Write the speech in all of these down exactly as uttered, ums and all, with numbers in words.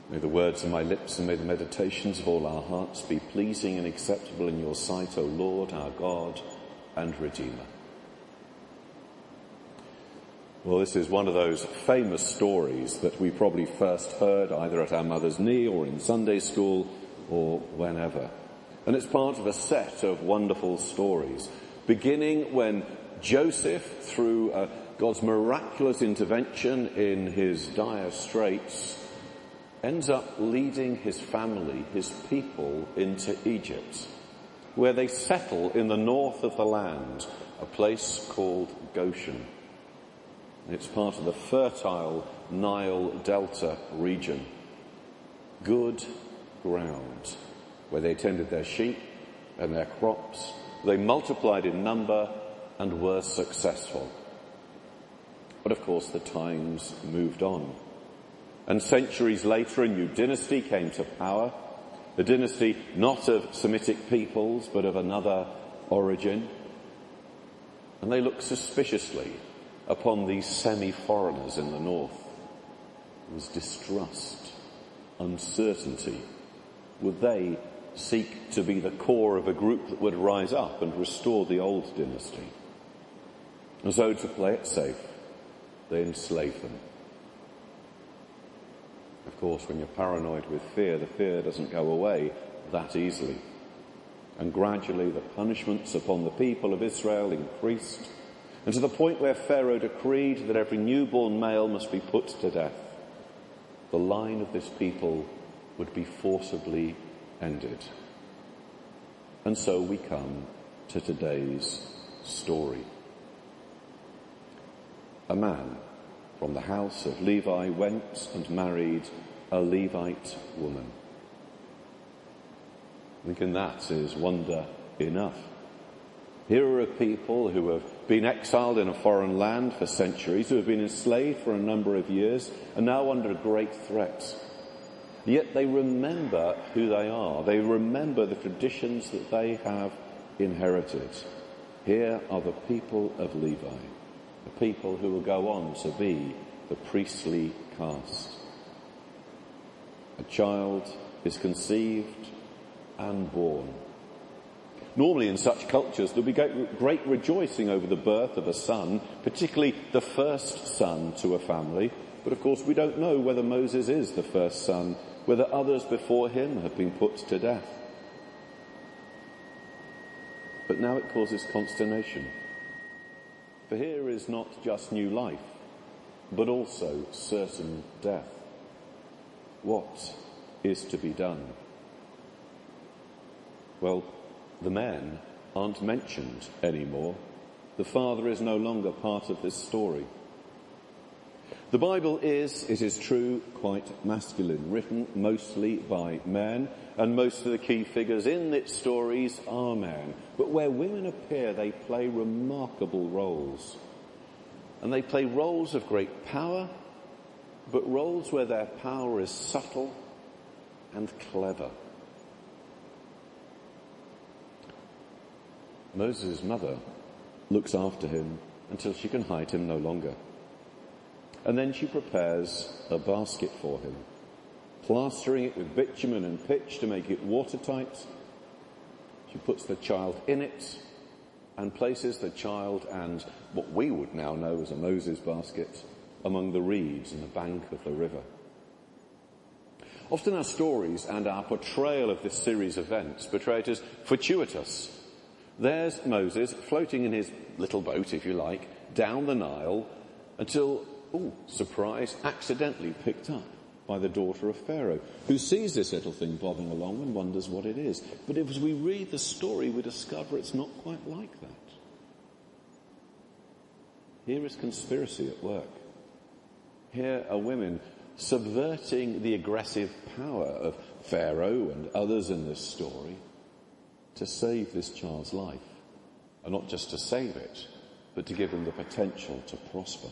May the words of my lips and may the meditations of all our hearts be pleasing and acceptable in your sight, O Lord, our God and Redeemer. Well, this is one of those famous stories that we probably first heard either at our mother's knee or in Sunday school or whenever. And it's part of a set of wonderful stories, beginning when Joseph, through uh, God's miraculous intervention in his dire straits, ends up leading his family, his people, into Egypt, where they settle in the north of the land, a place called Goshen. It's part of the fertile Nile Delta region. Good ground, where they tended their sheep and their crops. They multiplied in number and were successful. But of course the times moved on. And centuries later, a new dynasty came to power, a dynasty not of Semitic peoples, but of another origin. And they looked suspiciously upon these semi-foreigners in the north. There was distrust, uncertainty. Would they seek to be the core of a group that would rise up and restore the old dynasty? And so, to play it safe, they enslaved them. Of course, when you're paranoid with fear, the fear doesn't go away that easily. And gradually the punishments upon the people of Israel increased, and to the point where Pharaoh decreed that every newborn male must be put to death. The line of this people would be forcibly ended. And so we come to today's story. A man from the house of Levi went and married a Levite woman. Thinking that is wonder enough. Here are a people who have been exiled in a foreign land for centuries, who have been enslaved for a number of years, and now under great threat. Yet they remember who they are. They remember the traditions that they have inherited. Here are the people of Levi, the people who will go on to be the priestly caste. A child is conceived and born. Normally in such cultures there'll be great rejoicing over the birth of a son, particularly the first son to a family. But of course we don't know whether Moses is the first son, whether others before him have been put to death. But now it causes consternation. For here is not just new life, but also certain death. What is to be done? Well, the men aren't mentioned anymore. The father is no longer part of this story. The Bible is, it is true, quite masculine, written mostly by men, and most of the key figures in its stories are men. But where women appear, they play remarkable roles. And they play roles of great power, but roles where their power is subtle and clever. Moses' mother looks after him until she can hide him no longer. And then she prepares a basket for him, plastering it with bitumen and pitch to make it watertight. She puts the child in it and places the child and what we would now know as a Moses basket among the reeds in the bank of the river. Often our stories and our portrayal of this series of events portray it as fortuitous. There's Moses floating in his little boat, if you like, down the Nile until, oh, surprise, accidentally picked up by the daughter of Pharaoh, who sees this little thing bobbing along and wonders what it is. But as we read the story, we discover it's not quite like that. Here is conspiracy at work. Here are women subverting the aggressive power of Pharaoh and others in this story to save this child's life. And not just to save it, but to give him the potential to prosper.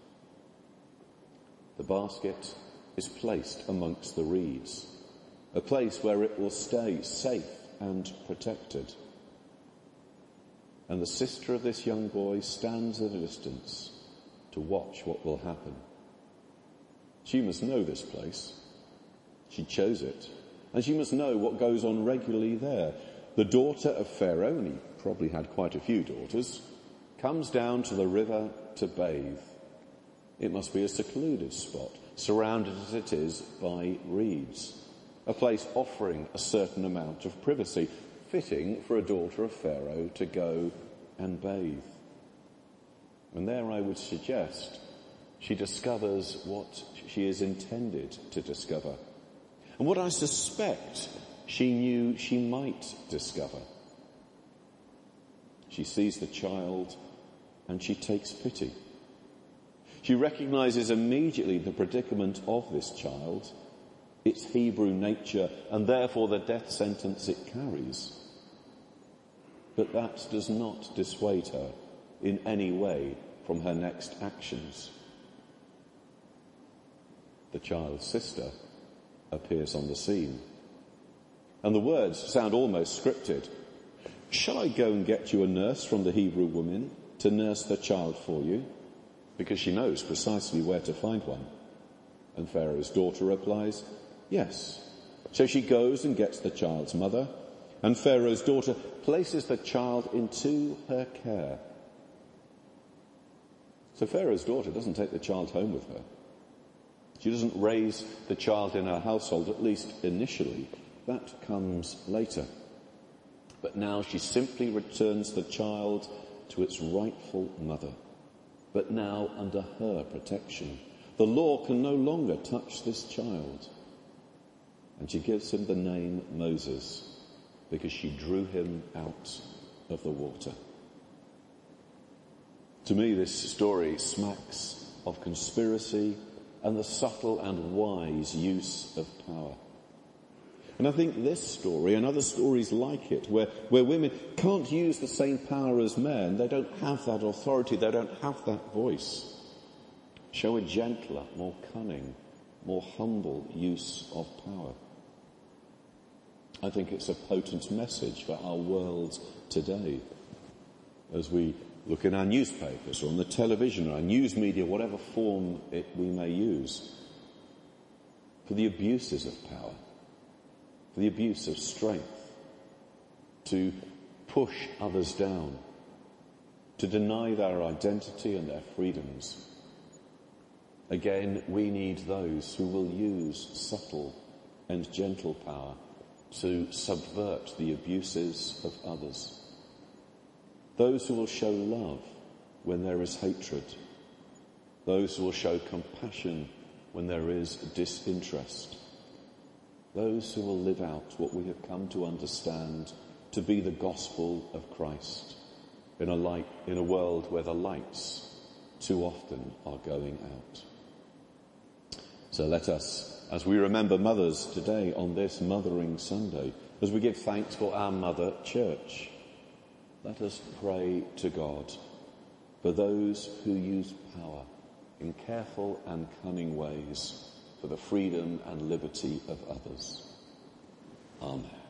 The basket is placed amongst the reeds, a place where it will stay safe and protected. And the sister of this young boy stands at a distance to watch what will happen. She must know this place. She chose it. And she must know what goes on regularly there. The daughter of Pharaoh, and he probably had quite a few daughters, comes down to the river to bathe. It must be a secluded spot, surrounded as it is by reeds, a place offering a certain amount of privacy, fitting for a daughter of Pharaoh to go and bathe. And there I would suggest she discovers what she is intended to discover. And what I suspect she knew she might discover. She sees the child and she takes pity. She recognizes immediately the predicament of this child, its Hebrew nature, and therefore the death sentence it carries. But that does not dissuade her in any way from her next actions. The child's sister appears on the scene. And the words sound almost scripted. Shall I go and get you a nurse from the Hebrew women to nurse the child for you? Because she knows precisely where to find one. And Pharaoh's daughter replies, yes. So she goes and gets the child's mother, and Pharaoh's daughter places the child into her care. So Pharaoh's daughter doesn't take the child home with her. She doesn't raise the child in her household, at least initially. That comes later. But now she simply returns the child to its rightful mother, but now under her protection. The law can no longer touch this child. And she gives him the name Moses, because she drew him out of the water. To me, this story smacks of conspiracy and the subtle and wise use of power. And I think this story and other stories like it, where, where women can't use the same power as men, they don't have that authority, they don't have that voice, show a gentler, more cunning, more humble use of power. I think it's a potent message for our world today. As we look in our newspapers or on the television or our news media, whatever form it we may use, for the abuses of power, for the abuse of strength, to push others down, to deny their identity and their freedoms. Again, we need those who will use subtle and gentle power to subvert the abuses of others. Those who will show love when there is hatred. Those who will show compassion when there is disinterest. Those who will live out what we have come to understand to be the gospel of Christ in a light, in a world where the lights too often are going out. So let us, as we remember mothers today on this Mothering Sunday, as we give thanks for our Mother Church, let us pray to God for those who use power in careful and cunning ways for the freedom and liberty of others. Amen.